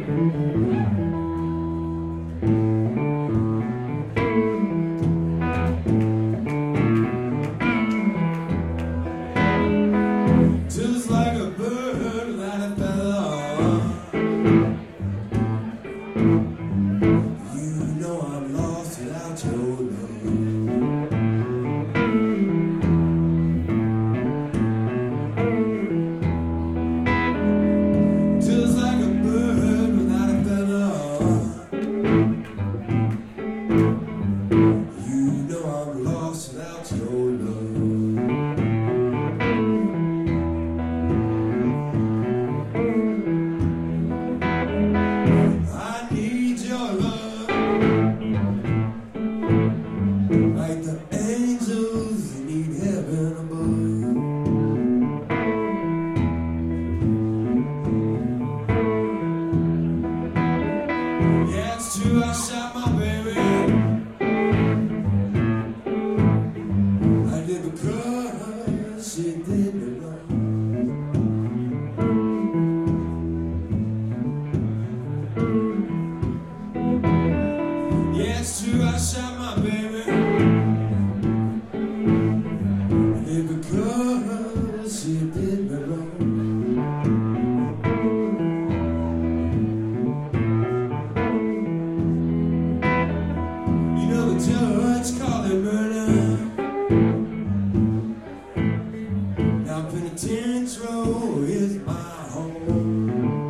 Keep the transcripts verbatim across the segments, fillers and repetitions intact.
Just like a bird without a feather, you know I'm lost without your love. Just like a bird without a feather, you know I'm lost without your love. I need your love, like the angels need heaven above. Yeah, it's true, I shot my baby. I did because she did me wrong. Yeah, it's true, I shot my baby. I did because she did me wrong. You know the judge called it murder. Now penitentiary is my home.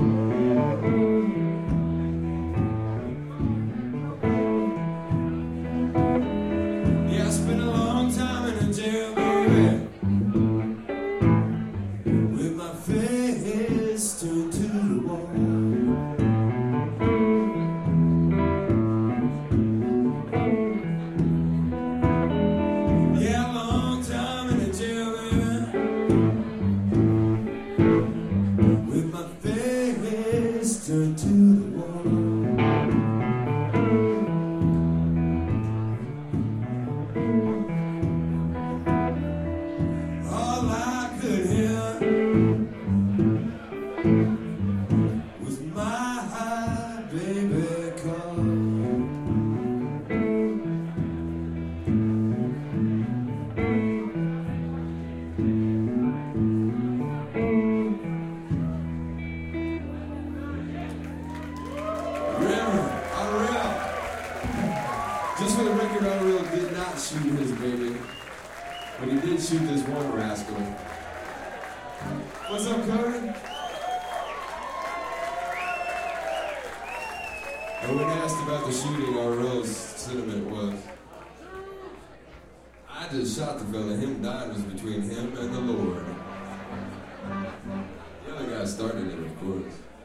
Yeah, I spent a long time in a jail, baby, with my face turned to the wall. Yeah, a long time in a jail, baby, with my face turned to the wall. All I could hear was my baby call. Remember, Unreal. Just for the record, Unreal did not shoot his baby, but he did shoot this one rascal. What's up, Cody? And when asked about the shooting, Unreal's sentiment was, I just shot the fella. Him dying was between him and the Lord. The other guy started it, of course.